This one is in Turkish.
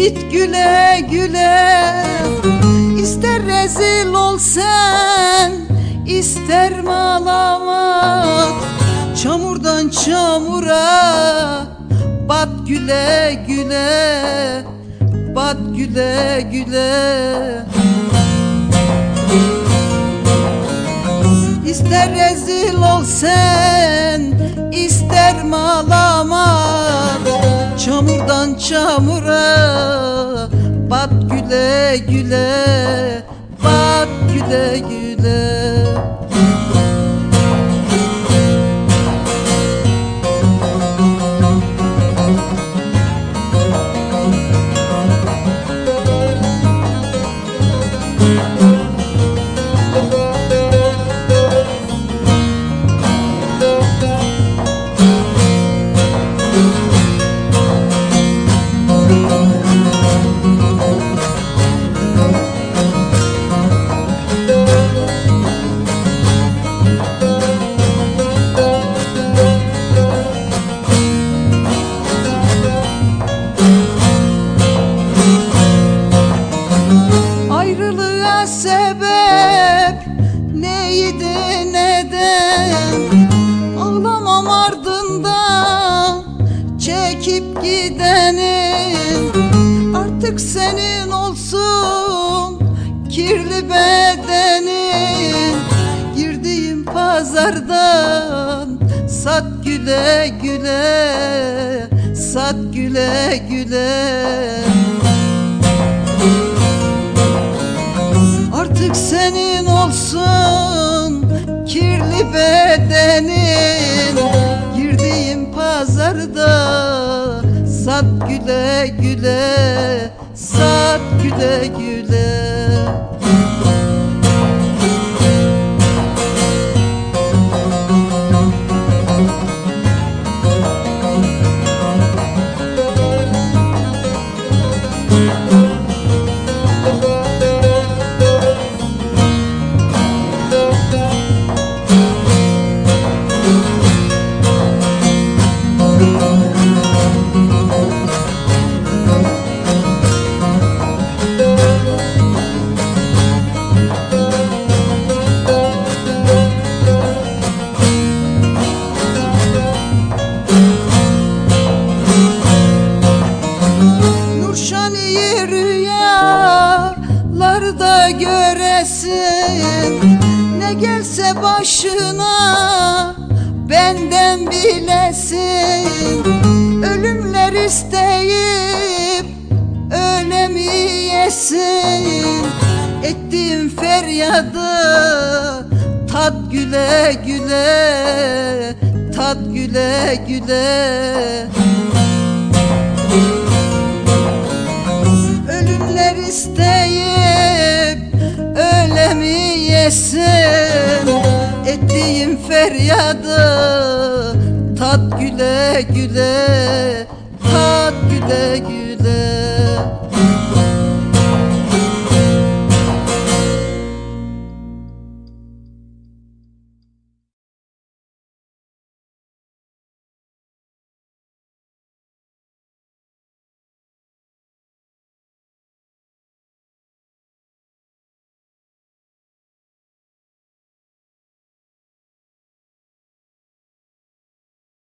Git güle güle, ister rezil ol sen, ister malamat. Çamurdan çamura bat güle güle, bat güle güle. İster rezil ol sen, ister malamat. Çamurdan çamura bat güle güle, bat güle güle. Ayrılığa sebep neydi neden? Ağlamam ardından çekip gidenin. Artık senin olsun kirli bedenin. Girdiğim pazardan sat güle güle, sat güle güle. Artık senin olsun kirli bedenin. Girdiğim pazarda sat güle güle, sat güle güle. Nurşani'yi rüyalarda göresin. Ne gelse başına benden bilesin. Ölümler isteyip öyle mi yesin? Ettiğim feryadı tat güle güle, tat güle güle. Ölümler isteyip öyle mi yesin? Ettiğim feryadı tat güle güle, tat güle güle.